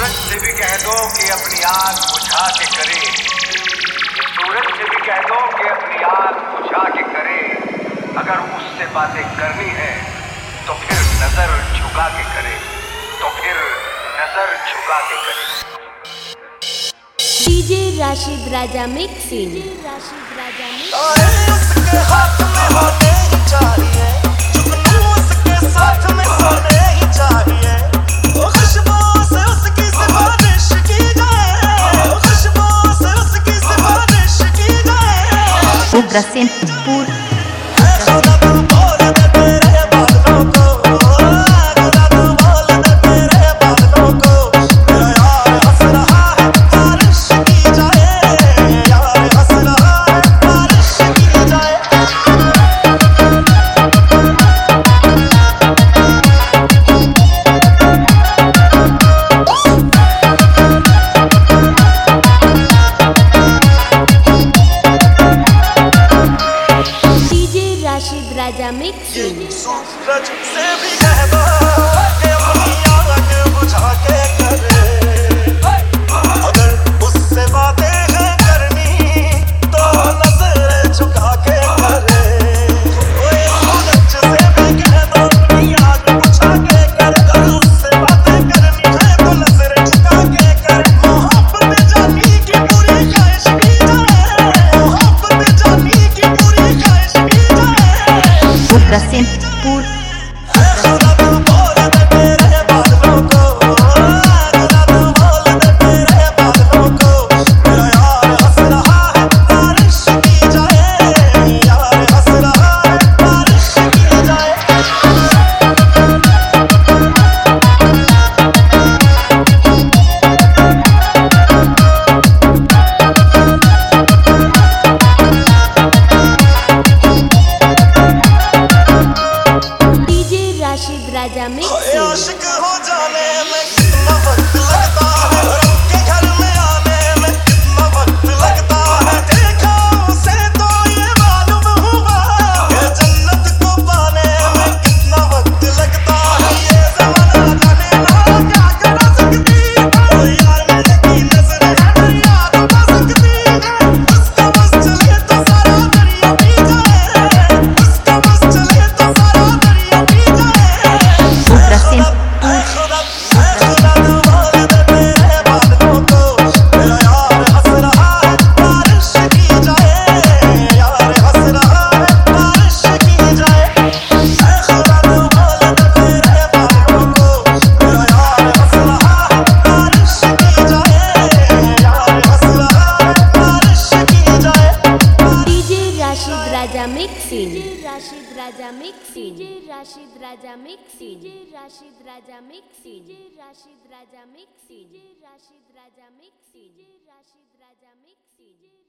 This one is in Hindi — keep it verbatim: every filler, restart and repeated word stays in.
सूरज से भी कह दो कि अपनी आग बुझा के करे, सूरज से भी कह दो कि अपनी आग बुझा के करे। अगर उससे बातें करनी है तो फिर नजर झुका के करे, तो फिर नजर झुका के करे। DJ Rashid Raja mixing. Rashid Raja mixing. उसके हाथ में होने ही चाहिए, जुगनू उसके साथ में होने ही चाहिए। वो खुशबू से उसकी सिफारिश की जाए, वो खुशबू से उसकी सिफारिश की जाए। उग्रसेनपुर राजा मिक्सिंग। सूरज से भी कह दो कि अपनी आग बुझा के करे, अगर उससे बातें हैं करनी तो नजर झुका के करे। ओए सूरज से भी कह दो अपनी आग बुझा के करे, अगर उससे बातें करनी है तो नजर झुका के करे। मोहब्बत जानी की पूरी ख्वाहिश की जाए, मोहब्बत जानी की पूरी ख्वाहिश की जाए। उग्रसेनपुर राजा मिक्सिंग। आशिक हो जाने में कितना वक्त लगता है, रब के घर में आने में कितना वक्त लगता है। देखा उसे तो ये मालूम हुआ कि जन्नत को पाने में कितना वक्त लगता है। ये ज़माना जाने ना क्या कर सकती है, ओ यार मेरे की नज़र है याद आ सकती है। उसका बस चले तो सारा दरिया पी जाए, उसका बस चले तो सारा दरिया पी जाए। Raja mixing. Rashid Raja mixing. Rashid Raja mixing. Rashid Raja mixing. Rashid Raja mixing. Rashid Raja mixing. Rashid Raja mixing.